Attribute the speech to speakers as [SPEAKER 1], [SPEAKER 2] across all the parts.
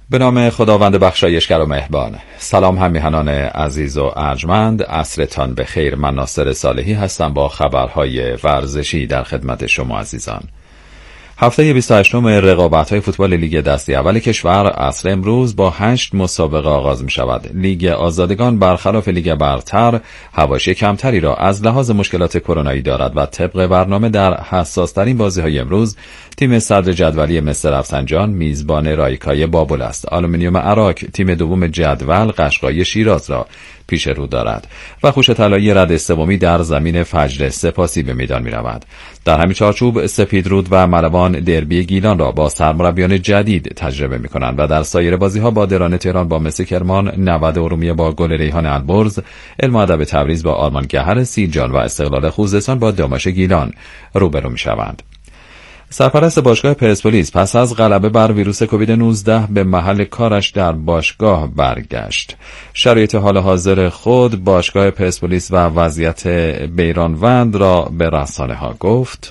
[SPEAKER 1] به نام خداوند بخشایشگر و مهربان. سلام همیهنان عزیز و ارجمند، عصرتان بخیر. من ناصر صالحی هستم با خبرهای ورزشی در خدمت شما عزیزان. هفته 28 رقابت‌های فوتبال لیگ دسته اول کشور عصر امروز با 8 مسابقه آغاز می شود. لیگ آزادگان برخلاف لیگ برتر حواشی کمتری را از لحاظ مشکلات کرونایی دارد و طبق برنامه در حساس‌ترین بازی‌های امروز تیم صدر جدولی مصر رفسنجان میزبان رایکای بابل است. آلومینیوم عراق تیم دوم جدول قشقای شیراز را پیش رو دارد و خوش طلایی رد سومی در زمین فجر سپاسی به میدان می رود. در همین چارچوب سپیدرود و ملوان دربی گیلان را با سرمربیان جدید تجربه می کنند و در سایر بازی ها با درانه تهران با مس کرمان، نود ارومیه با گل ریحان البرز، علم و ادب تبریز با آرمان گهر سیرجان و استقلال خوزستان با داماش گیلان روبرو می شوند. سرپرست باشگاه پرسپولیس پس از غلبه بر ویروس کووید 19 به محل کارش در باشگاه برگشت. شرایط حال حاضر خود باشگاه پرسپولیس و وضعیت بیرانوند را به رسانه‌ها گفت.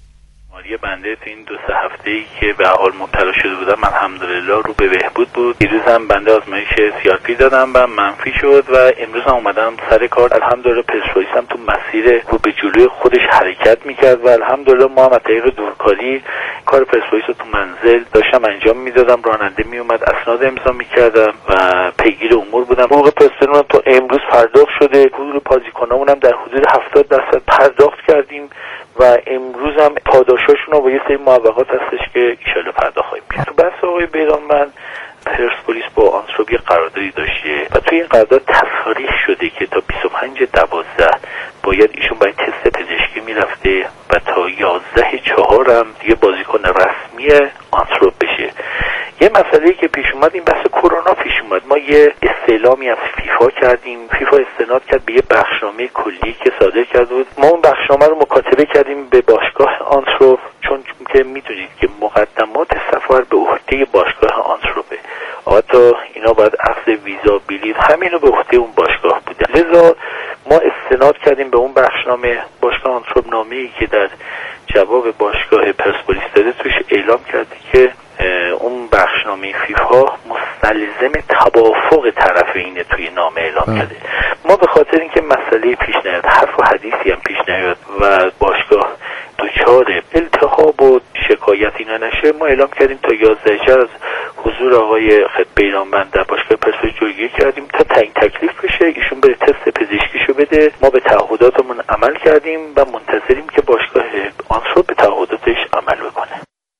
[SPEAKER 2] یه بنده تو این 2-3 هفته‌ای که به حال مبتلا شده بودم الحمدلله رو به بهبود بود. دیروز هم بنده آزمایش CRP دادم و منفی شد و امروز هم اومدم سر کار. الحمدلله پرسپولیس هم تو مسیر رو به جلوی خودش حرکت میکرد و الحمدلله ما هم از طریق دورکاری کار پرسپولیس رو تو منزل داشتم انجام میدادم. راننده میومد، اسناد امضا میکردم و پیگیر امور بودم. حقوق پرسپولیس تو امروز پرداخت شده. حقوق بازیکنامون هم در حدود 70% پرداخت کردیم و امروز هم پاداشاشون رو با یه سری موافقات هستش که ایشالا پرداخت خواهیم کرد. تو بحث آقای بیرانوند پرسپولیس با آنتروپی قراردادی داشته و توی این قرارداد تصریح شده که تا 25/12 باید ایشون باید تست پزشکی میرفته و تا 11/4 هم دیگه بازیکن رسمی آنتروپ بشه. یه مسئله که پیش اومد این بحث کرونا پیش اومد. ما یه استعلامی از فیفا کردیم. فیفا استناد کرد به یه بخشنامه کلی که صادر کرده بود. ما اون بخشنامه رو مکاتبه کردیم به باشگاه آنتروپ، چون که میدونید که مقدمات سفر به عهده باشگاه آنتروپه. حتی اینا باید اخذ ویزا، بلیط، همینو به عهده اون باشگاه بوده. لذا ما استناد کردیم به اون بخشنامه. باشگاه آنتروپ نامه‌ای که در جواب باشگاه پرسپولیس داده توش اعلام کرده که اون بخشنامه فیفا مستلزم توافق طرفین توی نامه اعلام کرده. ما به خاطر اینکه مسئله پیش نیاد، حرف و حدیثی هم پیش نیاد و باشگاه دچار التهاب و شکایتی نشه، ما اعلام کردیم تا 11 از حضور آقای بیرانوند در باشگاه پرسپولیس جلوگیری کردیم تا تعیین تکلیف بشه، ایشون بره تست پزشکیشو بده. ما به تعهداتمون عمل کردیم و منتظریم که باشگاه آنتروپ به تعهداتش عمل بکنه.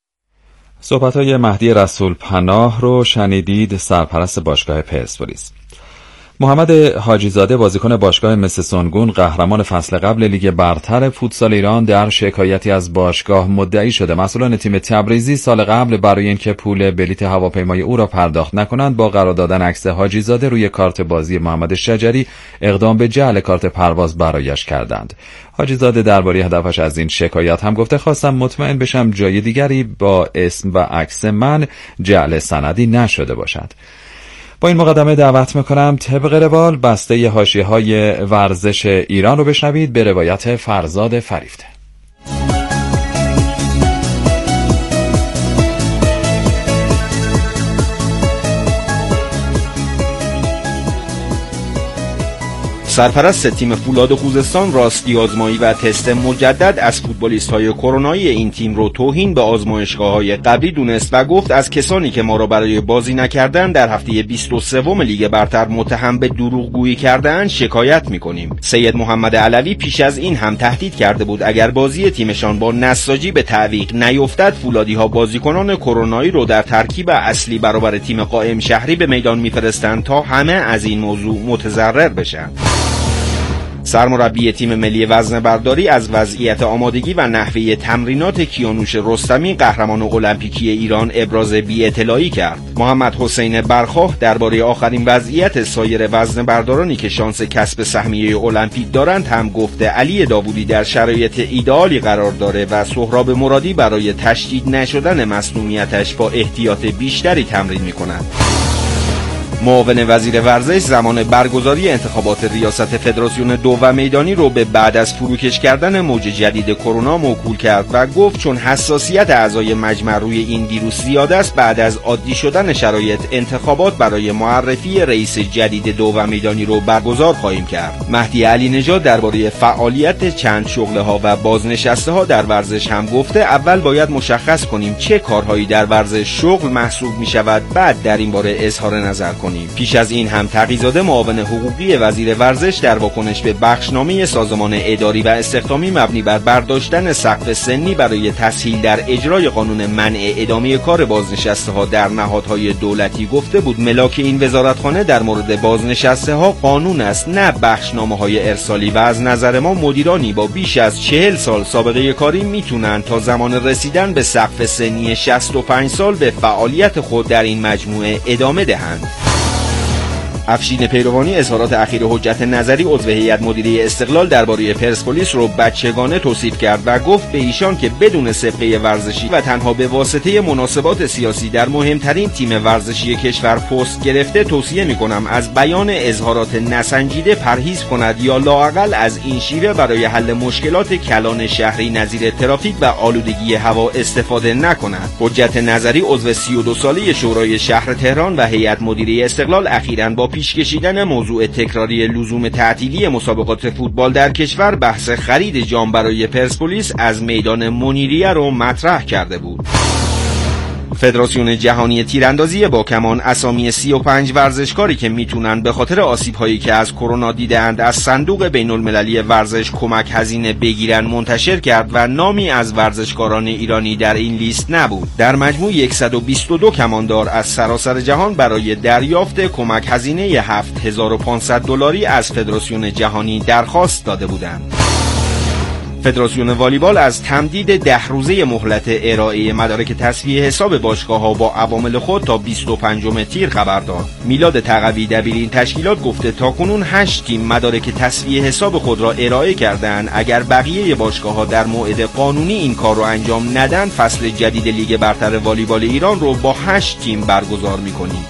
[SPEAKER 1] صحبت‌های مهدی رسول پناه رو شنیدید، سرپرست باشگاه پرسپولیس. محمد حاجی زاده بازیکن باشگاه مس سنگون قهرمان فصل قبل لیگ برتر فوتسال ایران در شکایتی از باشگاه مدعی شده. مسئولان تیم تبریزی سال قبل برای اینکه پول بلیت هواپیمای او را پرداخت نکنند با قرار دادن عکس حاجی زاده روی کارت بازی محمد شجری اقدام به جعل کارت پرواز برایش کردند. حاجی زاده درباره هدفش از این شکایت هم گفته خواستم مطمئن بشم جای دیگری با اسم و عکس من جعل سندی نشده باشد. با این مقدمه دعوت میکنم طبق روال بسته حاشیه‌های ورزش ایران رو بشنوید به روایت فرزاد فریفته.
[SPEAKER 3] سرپرست تیم فولاد خوزستان راستی آزمایی و تست مجدد از فوتبالیست‌های کرونایی این تیم رو توهین به آزمایشگاه‌های قبلی دونست و گفت از کسانی که ما را برای بازی نکردن در هفته 23 لیگ برتر متهم به دروغگویی کردن شکایت می‌کنیم. سید محمد علوی پیش از این هم تهدید کرده بود اگر بازی تیمشان با نساجی به تعویق نیفتد فولادی‌ها بازیکنان کرونایی رو در ترکیب اصلی برابر تیم قائم شهری به میدان می‌فرستند تا همه از این موضوع متضرر بشن. سرمربی تیم ملی وزنه برداری از وضعیت آمادگی و نحوه تمرینات کیانوش رستمی قهرمان المپیکی ایران ابراز بی‌اطلاعی کرد. محمد حسین برخواه درباره آخرین وضعیت سایر وزنه بردارانی که شانس کسب سهمیه المپیک دارند هم گفته علی داوودی در شرایط ایدئالی قرار داره و سهراب مرادی برای تشدید نشدن مسمومیتش با احتیاط بیشتری تمرین می‌کند. معاون وزیر ورزش زمان برگزاری انتخابات ریاست فدراسیون دوم میدانی رو به بعد از فروکش کردن موج جدید کرونا موکول کرد و گفت چون حساسیت اعضای مجمع روی این ویروس زیاد است، بعد از عادی شدن شرایط انتخابات برای معرفی رئیس جدید دوم میدانی رو برگزار خواهیم کرد. مهدی علی نژاد درباره فعالیت چند شغله ها و بازنشسته ها در ورزش هم گفته اول باید مشخص کنیم چه کارهایی در ورزش شغل محسوب می شود، بعد در این باره اظهار نظر کنیم. پیش از این هم تقی‌زاده معاون حقوقی وزیر ورزش در واکنش به بخشنامه سازمان اداری و استخدامی مبنی بر برداشتن سقف سنی برای تسهیل در اجرای قانون منع ادامه کار بازنشسته ها در نهادهای دولتی گفته بود ملاک این وزارتخانه در مورد بازنشسته ها قانون است، نه بخشنامه های ارسالی، و از نظر ما مدیرانی با بیش از 40 سال سابقه کاری میتونن تا زمان رسیدن به سقف سنی 65 سال به فعالیت خود در این مجموعه ادامه دهند. افشین پیروانی اظهارات اخیر حجت نظری عضو هیئت مدیره استقلال درباره پرسپولیس رو بچگانه توصیف کرد و گفت به ایشان که بدون سابقه ورزشی و تنها به واسطه مناسبات سیاسی در مهمترین تیم ورزشی کشور پست گرفته توصیه می‌کنم از بیان اظهارات نسنجیده پرهیز کند یا لااقل از این شیوه برای حل مشکلات کلان شهری نظیر ترافیک و آلودگی هوا استفاده نکند. حجت نظری عضو 32 ساله شورای شهر تهران و هیئت مدیره استقلال اخیراً با پیش کشیدن موضوع تکراری لزوم تعطیلی مسابقات فوتبال در کشور بحث خرید جام برای پرسپولیس از میدان منیریه رو مطرح کرده بود. فدراسیون جهانی تیراندازی با کمان اسامی 35 ورزشکاری که میتونن به خاطر آسیب‌هایی که از کرونا دیده‌اند از صندوق بین‌المللی ورزش کمک هزینه بگیرن منتشر کرد و نامی از ورزشکاران ایرانی در این لیست نبود. در مجموع 122 کماندار از سراسر جهان برای دریافت کمک هزینه $7500 از فدراسیون جهانی درخواست داده بودند. فدراسیون والیبال از تمدید 10 روزه مهلت ارائه مدارک تسویه حساب باشگاه‌ها با عوامل خود تا 25 تیر خبر داد. میلاد تقوی دبیر این تشکیلات گفته تاکنون 8 تیم مدارک تسویه حساب خود را ارائه کردند. اگر بقیه باشگاه‌ها در موعد قانونی این کار را انجام ندن، فصل جدید لیگ برتر والیبال ایران رو با 8 تیم برگزار می‌کنیم.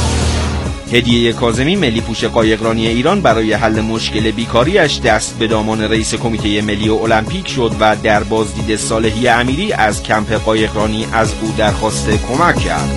[SPEAKER 3] هدیه کاظمی ملی پوش قایقرانی ایران برای حل مشکل بیکاریش دست به دامان رئیس کمیته ملی المپیک شد و در بازدید صالحی امیری از کمپ قایقرانی از او درخواست کمک کرد.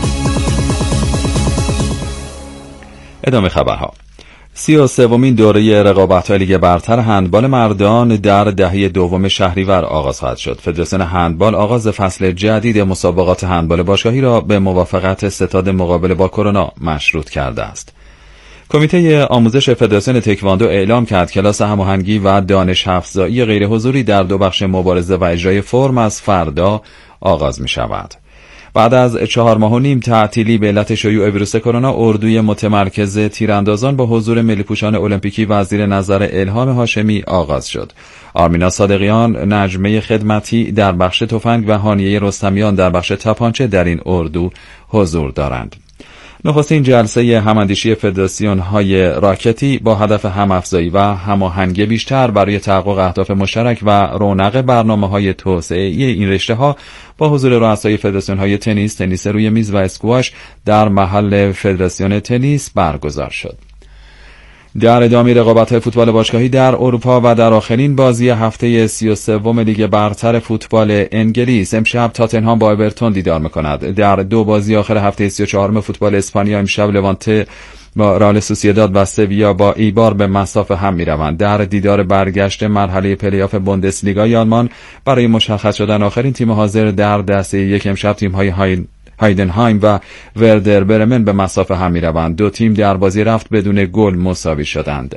[SPEAKER 1] ادامه خبرها. 33مین دوره رقابت‌های لیگ برتر هندبال مردان در دهه دوم شهریور آغاز خواهد شد. فدراسیون هندبال آغاز فصل جدید مسابقات هندبال باشگاهی را به موافقت ستاد مقابله با کرونا مشروط کرده است. کمیته آموزش فدراسیون تکواندو اعلام کرد کلاس هماهنگی و دانش افزایی غیر حضوری در 2 بخش مبارزه و اجرای فرم از فردا آغاز می شود. بعد از 4 ماه و نیم تعطیلی به علت شیوع ویروس کرونا، اردوی متمرکز تیراندازان با حضور ملی‌پوشان المپیکی و زیر نظر الهام هاشمی آغاز شد. آرمینا صادقیان، نجمه خدمتی در بخش تفنگ و هانیه رستمیان در بخش تپانچه در این اردو حضور دارند. نخستین جلسه هماندیشی فدراسیون‌های راکتی با هدف هم‌افزایی و هماهنگی بیشتر برای تحقق اهداف مشترک و رونق برنامه‌های توسعه‌ای این رشته‌ها با حضور رؤسای فدراسیون‌های تنیس روی میز و اسکواش در محل فدراسیون تنیس برگزار شد. در ادامه رقابت‌های فوتبال باشگاهی در اروپا و در آخرین بازی هفته 33 لیگ برتر فوتبال انگلیس، امشب تاتنهام با اورتون دیدار می‌کند. در 2 بازی آخر هفته 34 فوتبال اسپانیا امشب لوانته با رئال سوسییداد و سویا با ایبار به مصاف هم می‌روند. در دیدار برگشت مرحله پلی‌آف بوندسلیگای آلمان برای مشخص شدن آخرین تیم حاضر در دسته یک، امشب تیم‌های هایدنهایم و وردر برمن به مصاف هم می‌روند. 2 تیم در بازی رفت بدون گل مساوی شدند.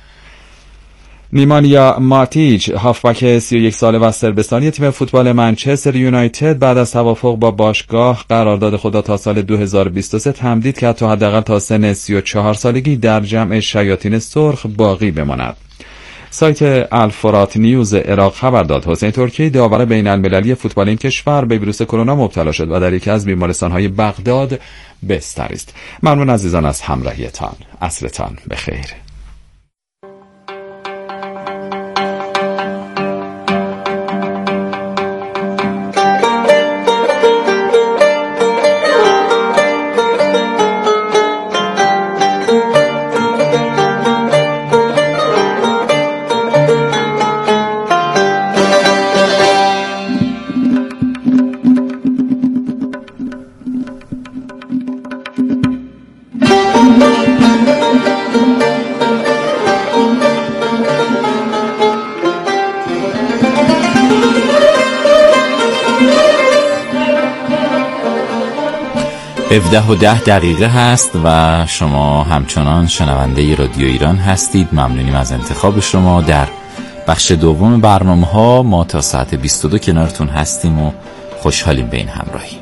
[SPEAKER 1] نیمانیا ماتیچ، هافبک 31 ساله و صربستانی تیم فوتبال منچستر یونایتد، بعد از توافق با باشگاه قرارداد خود تا سال 2023 تمدید کرد تا حداقل تا سن 34 سالگی در جمع شیاطین سرخ باقی بماند. سایت الفرات نیوز عراق خبر داد حسین ترکی، داور بین‌المللی فوتبال این کشور، به ویروس کرونا مبتلا شد و در یکی از بیمارستان‌های بغداد بستر است. ممنون عزیزان از همراهیتان. عصرتان بخیر. 17:10 هست و شما همچنان شنونده رادیو ایران هستید. ممنونیم از انتخاب شما. در بخش دوم برنامه‌ها ما تا ساعت 22 کنارتون هستیم و خوشحالیم به این همراهی.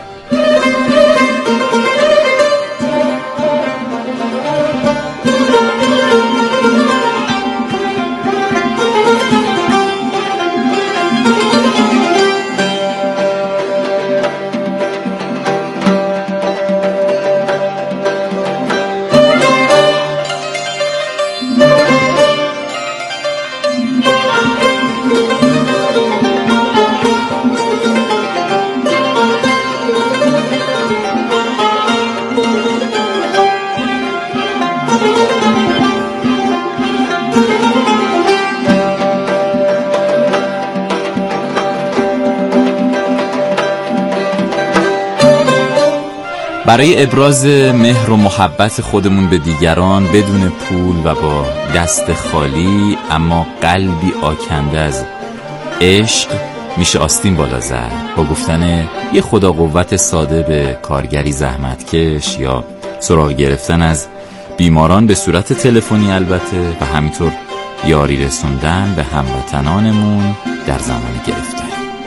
[SPEAKER 1] برای ابراز مهر و محبت خودمون به دیگران بدون پول و با دست خالی اما قلبی آکنده از عشق میشه آستین بالا زد با گفتن یه خدا قوت ساده به کارگری زحمتکش یا سراغ گرفتن از بیماران به صورت تلفنی البته و همینطور یاری رسوندن به هموطنانمون در زمان گرفتن.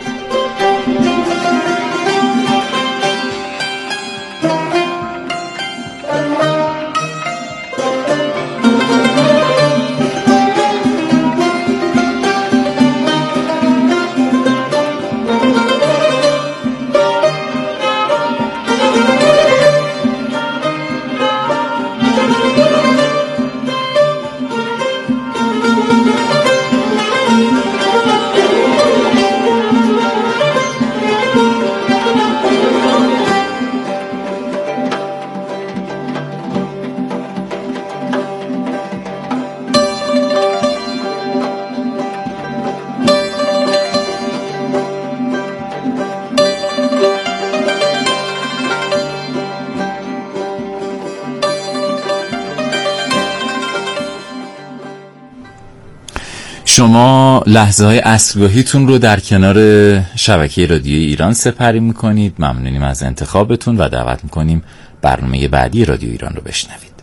[SPEAKER 1] شما لحظه های عصرگاهیتون رو در کنار شبکه رادیوی ایران سپری میکنید. ممنونیم از انتخابتون و دعوت میکنیم برنامه بعدی رادیو ایران رو بشنوید.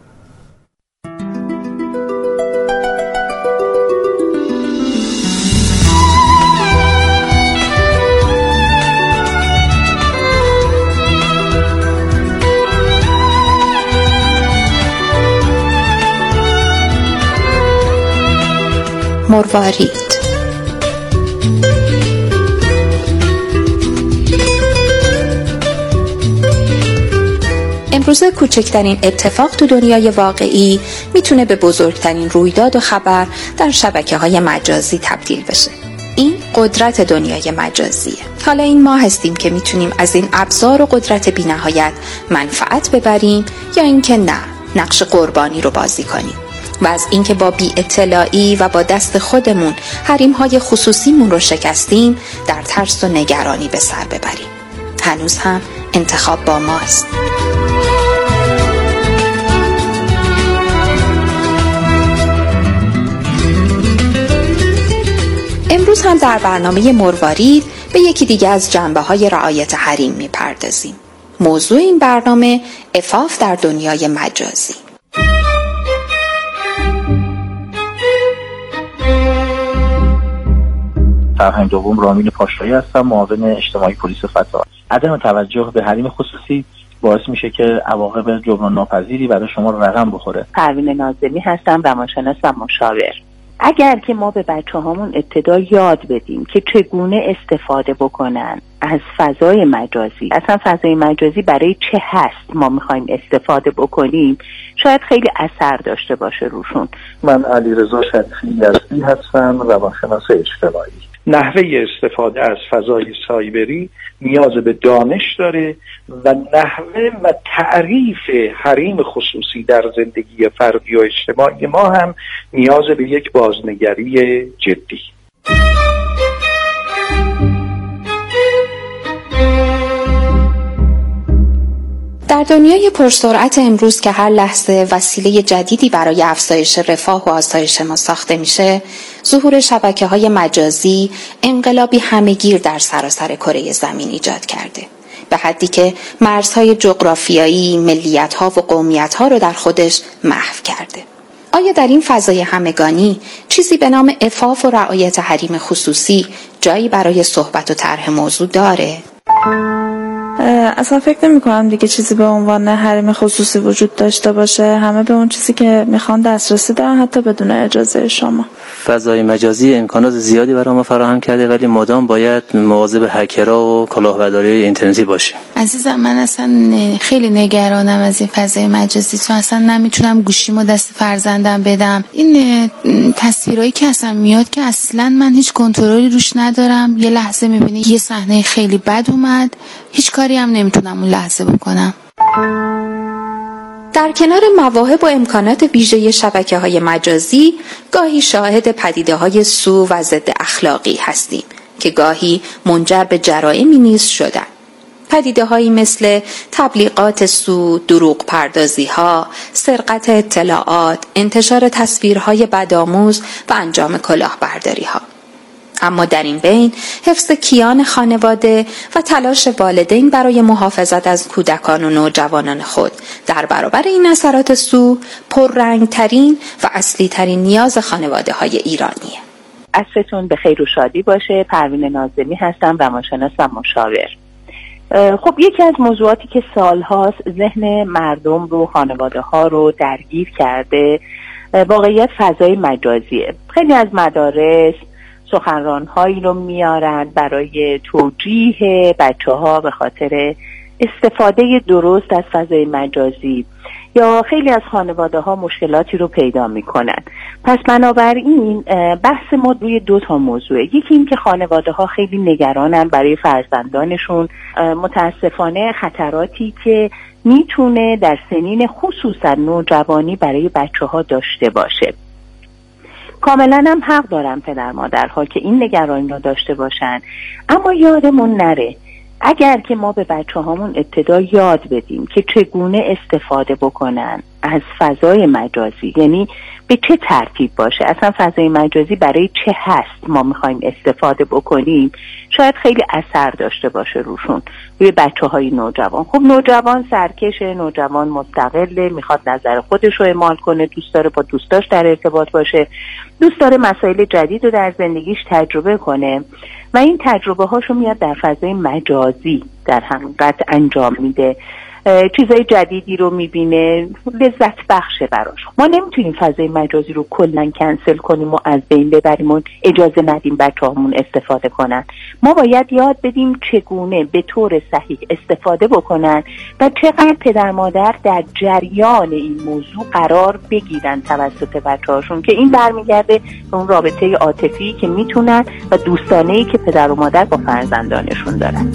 [SPEAKER 4] مروارید. امروزه کوچکترین اتفاق تو دنیای واقعی میتونه به بزرگترین رویداد و خبر در شبکه‌های مجازی تبدیل بشه. این قدرت دنیای مجازیه. حالا این ما هستیم که میتونیم از این ابزار و قدرت بی‌نهایت منفعت ببریم یا اینکه نه، نقش قربانی رو بازی کنیم. و از اینکه با بی اطلاعی و با دست خودمون حریم‌های خصوصیمون رو شکستیم در ترس و نگرانی به سر ببریم. هنوز هم انتخاب با ماست. امروز هم در برنامه مروارید به یکی دیگه از جنبه‌های رعایت حریم می‌پردازیم. موضوع این برنامه عفاف در دنیای مجازی.
[SPEAKER 2] فرهنگ دوم رامین پاشایی هستم، معاون اجتماعی پلیس فتا. عدم توجه به حریم خصوصی باعث میشه که عواقب جبران ناپذیری برای شما رقم بخوره.
[SPEAKER 5] پروین ناظمی هستم، روانشناس و مشاور. اگر که ما به بچه‌هامون ابتدا یاد بدیم که چگونه استفاده بکنن از فضای مجازی، اصلا فضای مجازی برای چه هست ما میخوایم استفاده بکنیم، شاید خیلی اثر داشته باشه روشون.
[SPEAKER 6] من علیرضا شریفی یزدی هستم، روانشناس اجتماعی. نحوه استفاده از فضای سایبری نیاز به دانش داره و نحوه و تعریف حریم خصوصی در زندگی فردی و اجتماعی ما هم نیاز به یک بازنگری جدی.
[SPEAKER 4] در دنیای پرسرعت امروز که هر لحظه وسیله جدیدی برای افزایش رفاه و آسایش ما ساخته میشه، ظهور شبکه‌های مجازی انقلابی همه‌گیر در سراسر کره زمین ایجاد کرده. به حدی که مرزهای جغرافیایی، ملیت‌ها و قومیت‌ها رو در خودش محو کرده. آیا در این فضای همگانی چیزی به نام عفاف و رعایت حریم خصوصی جایی برای صحبت و طرح موضوع داره؟
[SPEAKER 7] اصلا فکر نمی کنم دیگه چیزی به عنوان حریم خصوصی وجود داشته باشه. همه به اون چیزی که میخوان دسترسی دارن، حتی بدون اجازه شما.
[SPEAKER 8] فضای مجازی امکانات زیادی برای ما فراهم کرده، ولی مدام باید مواظب هکرها و کلاهبرداری اینترنتی باشیم.
[SPEAKER 9] عزیزم، من اصلا خیلی نگرانم از این فضای مجازی، چون اصلا نمیتونم گوشیمو دست فرزندم بدم. این تصویرایی که اصلا میاد که اصلا من هیچ کنترلی روش ندارم. یه لحظه میبینی یه صحنه خیلی بد اومد، هیچ کاری هم نمیتونم اون لحظه بکنم.
[SPEAKER 4] در کنار مواهب و امکانات ویژه شبکه‌های مجازی، گاهی شاهد پدیده‌های سو و ضد اخلاقی هستیم که گاهی منجر به جرائمی نیز شدن. پدیده‌هایی مثل تبلیغات سو، دروغ پردازی‌ها، سرقت اطلاعات، انتشار تصویرهای بدآموز و انجام کلاهبرداری‌ها. اما در این بین حفظ کیان خانواده و تلاش والدین برای محافظت از کودکان و نوجوانان خود در برابر این اثرات سو پررنگترین و اصلی ترین نیاز خانواده های ایرانیه.
[SPEAKER 5] عصرتون به خیر و شادی باشه. پروین ناظمی هستم، روانشناس و مشاور. خب یکی از موضوعاتی که سالهاست ذهن مردم رو، خانواده ها رو درگیر کرده، واقعیت فضای مجازیه. خیلی از مدارس سخنران‌هایی رو میارن برای توجیه بچه‌ها به خاطر استفاده درست از فضای مجازی، یا خیلی از خانواده‌ها مشکلاتی رو پیدا میکنن. پس بنابراین بحث ما روی 2 موضوعه. یکی این که خانواده‌ها خیلی نگرانن برای فرزندانشون، متاسفانه خطراتی که میتونه در سنین خصوصا نوجوانی برای بچه‌ها داشته باشه. کاملا هم حق دارن پدر مادرها که این نگرانی رو داشته باشن، اما یادمون نره اگر که ما به بچه هامون ابتدا یاد بدیم که چگونه استفاده بکنن از فضای مجازی، یعنی به چه ترتیب باشه، اصلا فضای مجازی برای چه هست ما میخوایم استفاده بکنیم، شاید خیلی اثر داشته باشه روشون، روی بچه های نوجوان. خب نوجوان سرکشه، نوجوان مستقله، میخواد نظر خودش رو اعمال کنه، دوست داره با دوستاش در ارتباط باشه، دوست داره مسائل جدید رو در زندگیش تجربه کنه و این تجربه هاشو میاد در فضای مجازی در حقیقت انجام میده، چیزای جدیدی رو میبینه، لذت بخشه براش. ما نمیتونیم فضای مجازی رو کلاً کنسل کنیم و از بین ببریم و اجازه ندیم بچه‌هامون استفاده کنن. ما باید یاد بدیم چگونه به طور صحیح استفاده بکنن و چقدر پدر مادر در جریان این موضوع قرار بگیرن توسط بچه‌هاشون، که این برمیگرده به اون رابطه عاطفی که میتونن و دوستانه‌ای که پدر و مادر با فرزندانشون دارن.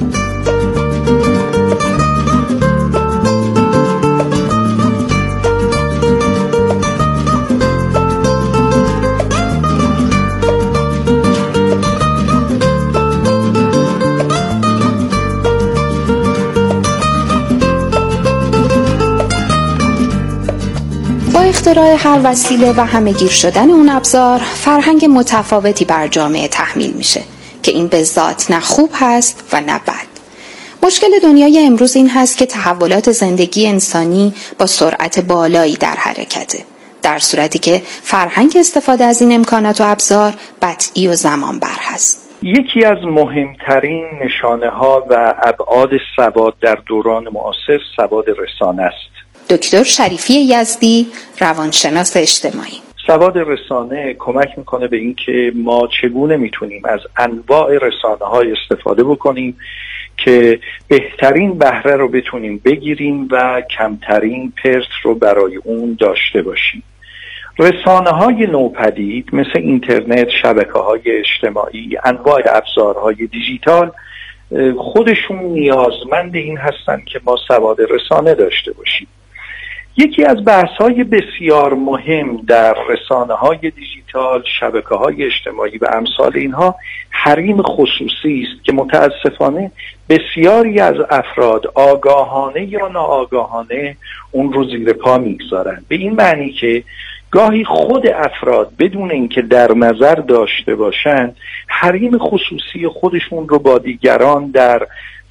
[SPEAKER 4] اختراع هر وسیله و همه‌گیر شدن اون ابزار فرهنگ متفاوتی بر جامعه تحمیل میشه که این به ذات نه خوب هست و نه بد. مشکل دنیای امروز این هست که تحولات زندگی انسانی با سرعت بالایی در حرکته، در صورتی که فرهنگ استفاده از این امکانات و ابزار بطئی و زمان بر هست.
[SPEAKER 6] یکی از مهمترین نشانه ها و ابعاد سواد در دوران معاصر سواد رسانه است.
[SPEAKER 4] دکتر شریفی یزدی، روانشناس اجتماعی.
[SPEAKER 6] سواد رسانه کمک میکنه به این که ما چگونه میتونیم از انواع رسانه‌های استفاده بکنیم که بهترین بهره رو بتونیم بگیریم و کمترین پرت رو برای اون داشته باشیم. رسانه‌های نوپدید مثل اینترنت، شبکه‌های اجتماعی، انواع ابزارهای دیجیتال خودشون نیازمند این هستن که ما سواد رسانه داشته باشیم. یکی از بحث‌های بسیار مهم در رسانه‌های دیجیتال، شبکه‌های اجتماعی و امثال اینها حریم خصوصی است که متاسفانه بسیاری از افراد آگاهانه یا ناآگاهانه اون رو زیر پا می‌گذارند. به این معنی که گاهی خود افراد بدون اینکه در نظر داشته باشند حریم خصوصی خودشون رو با دیگران در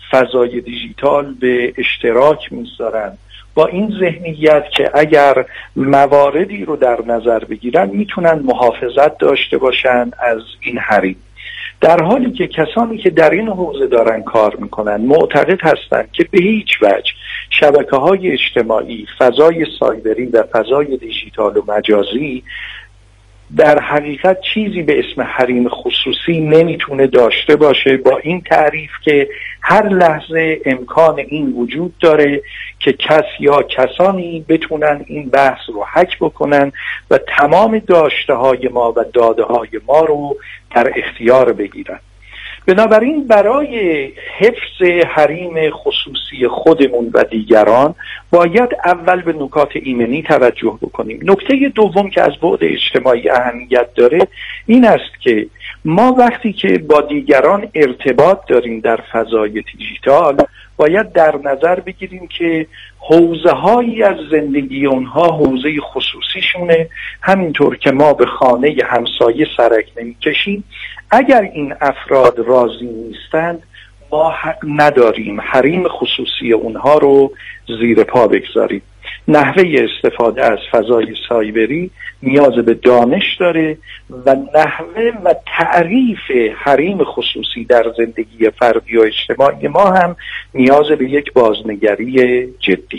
[SPEAKER 6] فضای دیجیتال به اشتراک میذارن، با این ذهنیت که اگر مواردی رو در نظر بگیرن میتونن محافظت داشته باشن از این حریم، در حالی که کسانی که در این حوزه دارن کار میکنن معتقد هستند که به هیچ وجه شبکه‌های اجتماعی، فضای سایبری و فضای دیجیتال و مجازی در حقیقت چیزی به اسم حریم خصوصی نمیتونه داشته باشه، با این تعریف که هر لحظه امکان این وجود داره که کس یا کسانی بتونن این بحث رو هک بکنن و تمام داشته های ما و داده های ما رو در اختیار بگیرن. بنابراین برای حفظ حریم خصوصی خودمون و دیگران باید اول به نکات ایمنی توجه بکنیم. نکته دوم که از بعد اجتماعی اهمیت داره این است که ما وقتی که با دیگران ارتباط داریم در فضای دیجیتال باید در نظر بگیریم که حوزه هایی از زندگی اونها حوزه خصوصیشونه، همینطور که ما به خانه همسایه سرک نمیکشیم. اگر این افراد راضی نیستند ما حق نداریم حریم خصوصی اونها رو زیر پا بگذاریم. نحوه استفاده از فضای سایبری نیاز به دانش داره و نحوه و تعریف حریم خصوصی در زندگی فردی و اجتماعی ما هم نیاز به یک بازنگری جدی.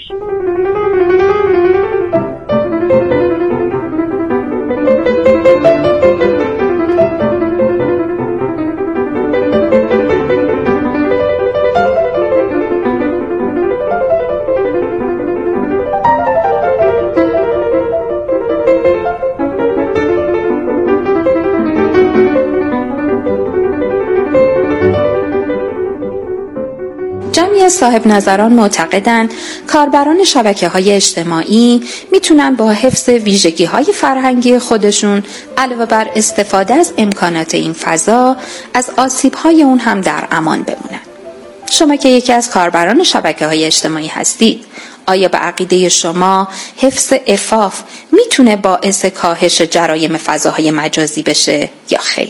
[SPEAKER 4] صاحب نظران معتقدند کاربران شبکه‌های اجتماعی میتونن با حفظ ویژگی‌های فرهنگی خودشون علاوه بر استفاده از امکانات این فضا از آسیب‌های اون هم در امان بمونن. شما که یکی از کاربران شبکه‌های اجتماعی هستید، آیا به عقیده شما حفظ عفاف میتونه باعث کاهش جرایم فضاهای مجازی بشه یا خیر؟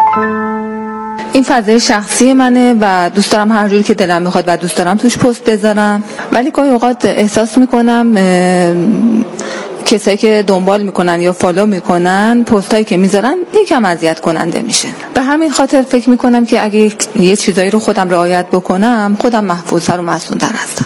[SPEAKER 10] این فضای شخصی منه و دوست دارم هر جوری که دلم میخواد و دوست دارم توش پست بذارم، ولی گاهی اوقات احساس میکنم کسایی که دنبال میکنن یا فالو میکنن پستایی که میذارن یکم اذیت کننده میشه. به همین خاطر فکر میکنم که اگه یه چیزایی رو خودم رعایت بکنم خودم محفوظتر و معصوم‌تر هستم.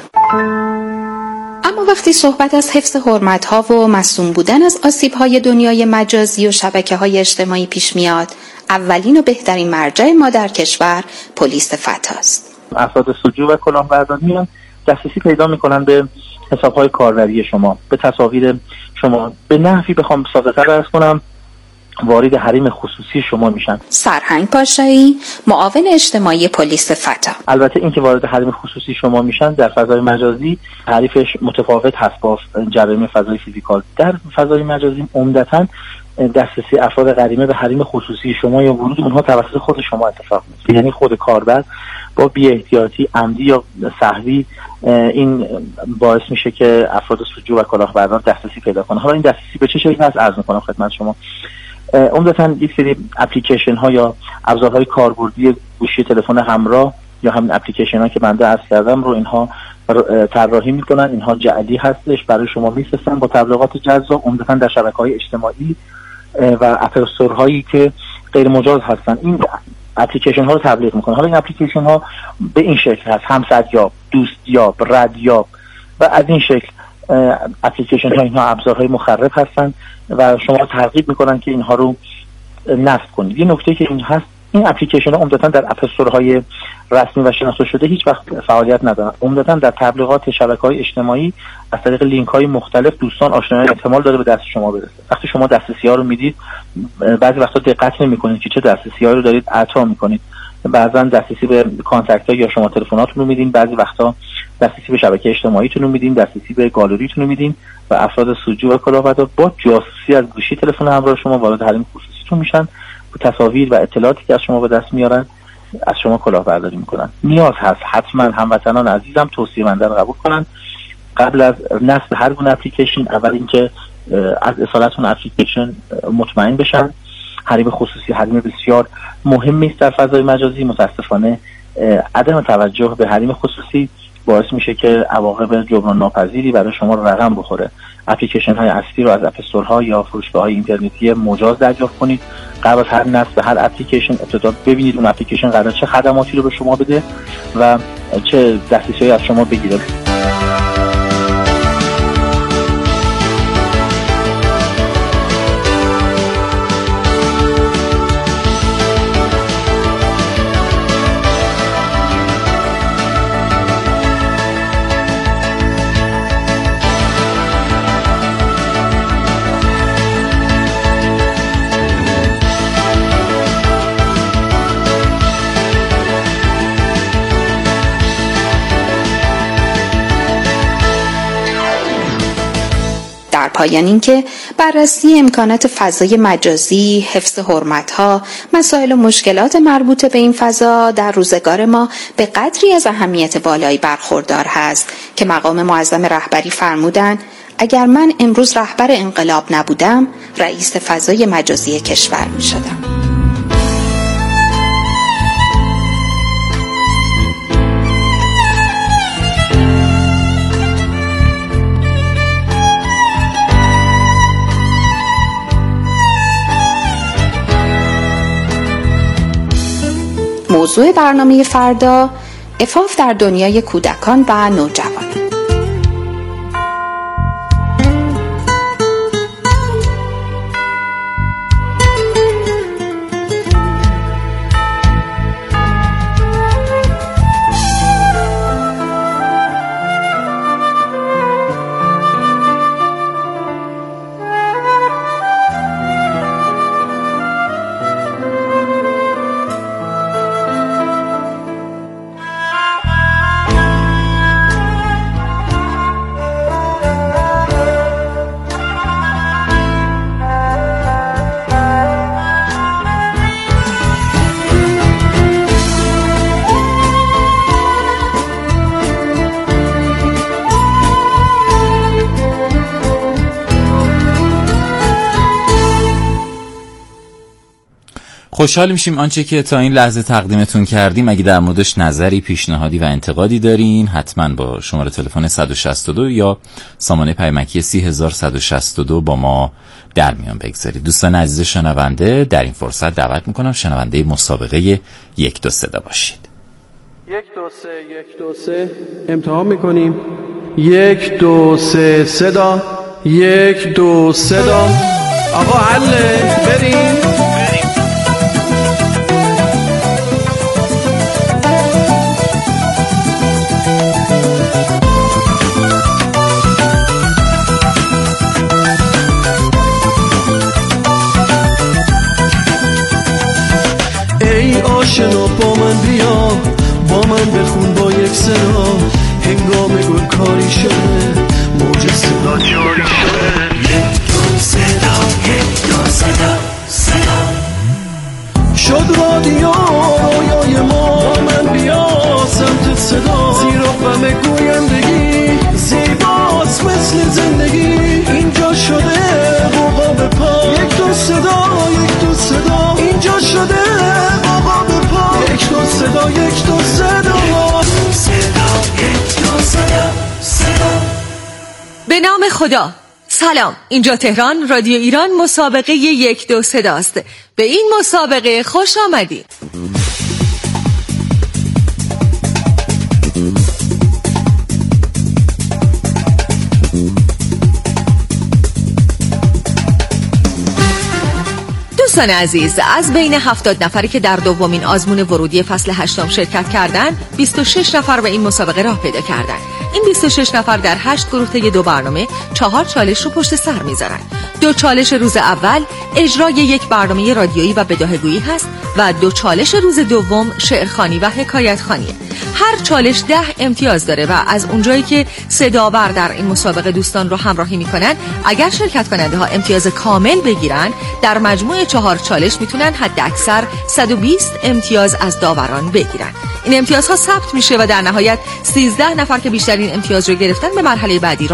[SPEAKER 4] اما وقتی صحبت از حفظ حرمت‌ها و معصوم بودن از آسیب‌های دنیای مجازی و شبکه‌های اجتماعی پیش میاد، اولین و بهترین مرجع ما در کشور پلیس فتاست.
[SPEAKER 11] افراد سجوع و کلاهبرداری میان دسترسی پیدا میکنن به حساب‌های کاربری شما، به تصاویر شما، به نحوی بخوام ساده‌تر عرض کنم وارد حریم خصوصی شما میشن.
[SPEAKER 4] سرهنگ پاشایی، معاون اجتماعی پلیس فتا.
[SPEAKER 11] البته این که وارد حریم خصوصی شما میشن در فضای مجازی تعریفش متفاوت هست با جرایم فضای فیزیکال. در فضای مجازی عمدتاً دسترسی افراد غریمه به حریم خصوصی شما یا ورود اونها توسط خود شما اتفاق میفته، یعنی خود کاربر با بی‌احتیاطی عمدی یا سهوی این باعث میشه که افراد سجوع و کلاهبردار دسترسی پیدا کنن. حالا این دسترسی به چه شکلی هست عرض میکنم خدمت شما. عمدتاً یک سری اپلیکیشن ها یا ابزارهای کاربردی گوشی تلفن همراه یا همین اپلیکیشن ها که بنده عرض کردم رو اینها طراحی میکنن، اینها جعلی هستش، برای شما میفرستن با تبلیغات جذاب، عمدتاً در شبکه‌های اجتماعی و اپستور هایی که غیر مجاز هستن این اپلیکیشن ها رو تبلیغ میکنن. حالا این اپلیکیشن ها به این شکل هست: همسریاب، دوستیاب، ردیاب و از این شکل اپلیکیشن ها، اینها ابزارهای مخرب هستن و شما ترغیب میکنن که اینها رو نصب کنید. یه نکته که این هست، این اپلیکیشن ها عمدتاً در اپستورهای رسمی و شناخته شده هیچ وقت فعالیت ندارن. عمدتاً در تبلیغات شبکه‌های اجتماعی از طریق لینک‌های مختلف دوستان آشنایان احتمال داره به دست شما برسه. وقتی شما دسترسی‌ها رو میدید بعضی وقتا دقت نمی‌کنید که چه دسترسی‌هایی رو دارید اعطا می‌کنید. بعضاً دسترسی به کانتکت‌ها یا شما تلفن‌هاتون رو میدین، بعضی وقتا دسترسی به شبکه اجتماعیتون رو میدین، دسترسی به گالریتون رو میدین و افراد سجوع و کلاهبردار با جاسوسی از گوشی تلفن همراه شما وارد حریم خصوصیتون میشن، تصاویر و اطلاعاتی که از شما به دست میارن از شما کلاهبرداری میکنن. نیاز هست حتما هموطنان عزیزم توصیه بنده رو قبول کنن، قبل از نصب هر گونه اپلیکیشن اول اینکه از اصالت اون اپلیکیشن مطمئن بشن. حریم خصوصی حریم بسیار مهمی است در فضای مجازی، متاسفانه عدم توجه به حریم خصوصی باعث میشه که عواقب جبران ناپذیری برای شما رقم بخوره. اپلیکیشن های اصلی رو از اپ استور ها یا فروشگاه های اینترنتی مجاز دریافت کنید. قبل از هر نصب به هر اپلیکیشن ابتدا ببینید اون اپلیکیشن قراره چه خدماتی رو به شما بده و چه دسترسی از شما بگیره.
[SPEAKER 4] در پایان این که بررسی امکانات فضای مجازی، حفظ حرمت‌ها، مسائل و مشکلات مربوط به این فضا در روزگار ما به قدری از اهمیت بالایی برخوردار هست که مقام معظم رهبری فرمودند اگر من امروز رهبر انقلاب نبودم رئیس فضای مجازی کشور می‌شدم. موضوع برنامه فردا عفاف در دنیای کودکان و نوجوانان.
[SPEAKER 12] خوشحال میشیم آنچه که تا این لحظه تقدیمتون کردیم اگه در موردش نظری، پیشنهادی و انتقادی دارین حتما با شماره تلفن 162 یا سامانه پیامکی 30162 با ما در میان بگذارید. دوستان عزیز شنونده، در این فرصت دعوت میکنم شنونده مسابقه 1 2 3 باشید.
[SPEAKER 13] 1 2 3 1 2 3 امتحان میکنیم. 1 2 3 صدا 1 2 صدا. آقا حله بریم.
[SPEAKER 14] آشنا با من بیا، با من بخون با یک صدا، هنگام گل کاری شده موج صدا جاری شده. 1 2 صدا 1 2 صدا صدا شد رادیو رویای ما، با من بیا سمت صدا، زیرا غم گویندگی زیباست مثل زندگی، اینجا شده بابا به پا. 1 2 صدا 1 2 صدا اینجا شده بابا به پا. 1 2 صدا 1 2 صدا 1 2 صدا صدا.
[SPEAKER 15] به نام خدا. سلام، اینجا تهران، رادیو ایران، مسابقه 1 2 صداست. به این مسابقه خوش آمدید. دوستان عزیز، از بین 70 نفری که در دومین آزمون ورودی فصل 8 شرکت کردند، 26 نفر به این مسابقه راه پیدا کردند. این 26 نفر در 8 گروه طی 2 برنامه 4 چالش رو پشت سر میذارن. 2 چالش روز اول اجرای یک برنامه رادیویی و بداهه‌گویی هست و 2 چالش روز دوم شعرخوانی و حکایت خوانیه. هر چالش 10 امتیاز داره و از اونجایی که صداور در این مسابقه دوستان رو همراهی میکنن، اگر شرکت کننده ها امتیاز کامل بگیرن، در مجموع 4 چالش میتونن حد اکثر 120 امتیاز از داوران بگیرن. این امتیازها ثبت میشه و در نهایت 13 نفر که بیشترین امتیاز رو گرفتن به مرحله بعدی